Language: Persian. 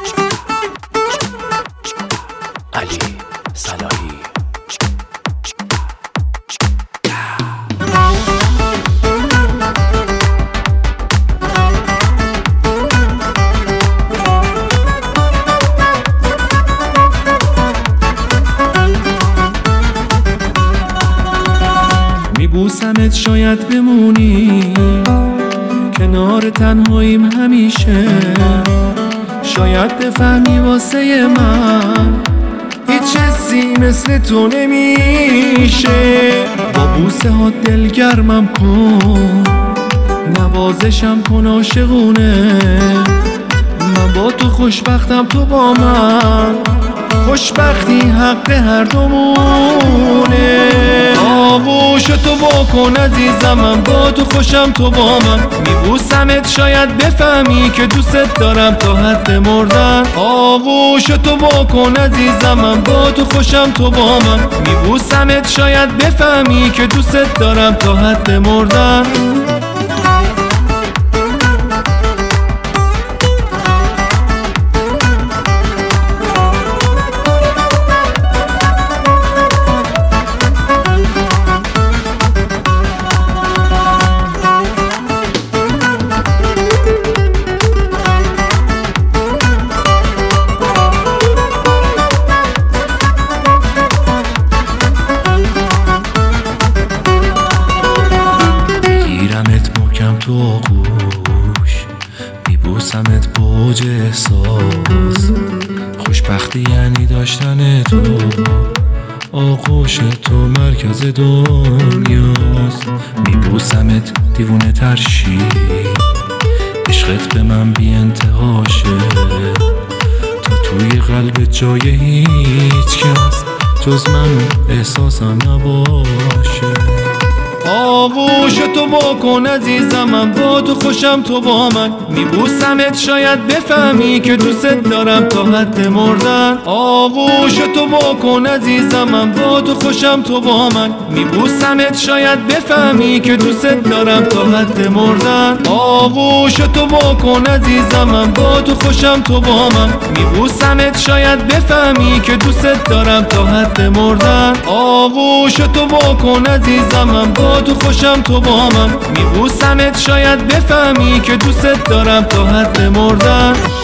علی صلاحی. میبوسمت شاید بمونی کنار تنهاییم همیشه، شاید بفهمی واسه من هیچ حسی مثل تو نمیشه. با بوسه ها دلگرمم کن، نوازشم کن عاشقونه. من با تو خوشبختم، تو با من، خوشبختی حق هر دومونه. آغوش تو بکن عزیزم، من با تو خوشم، تو با من. میبوسمت شاید بفهمی که دوست دارم تا حد مردن. آغوش تو بکن عزیزم، من با تو خوشم، تو با من. میبوسمت شاید بفهمی که دوست دارم تا حد مردن. تو آغوش میبوسمت بوج احساس، خوشبختی یعنی داشتن تو. آغوش تو مرکز دنیاست. میبوسمت دیوونه ترشی، عشقت به من بی انتهاشه. تا توی قلب جای هیچ کس جز من احساسم نباشه. آغوش تو بکن عزیزم، من با تو خوشم، تو با من. میبوسمت شاید بفهمی که دوست دارم تا حد مردن. آغوش تو بکن عزیزم، من با تو خوشم، تو با من. میبوسمت شاید بفهمی که دوست دارم تا حد مردن. آغوش تو بکن عزیزم، من با تو خوشم، تو با من. میبوسمت شاید بفهمی که دوست دارم تا حد مردن. آغوش تو بکن عزیزم، من با تو خوشم، تو با من. میبوسمت شاید بفهمی که دوست دارم تا حد مردن.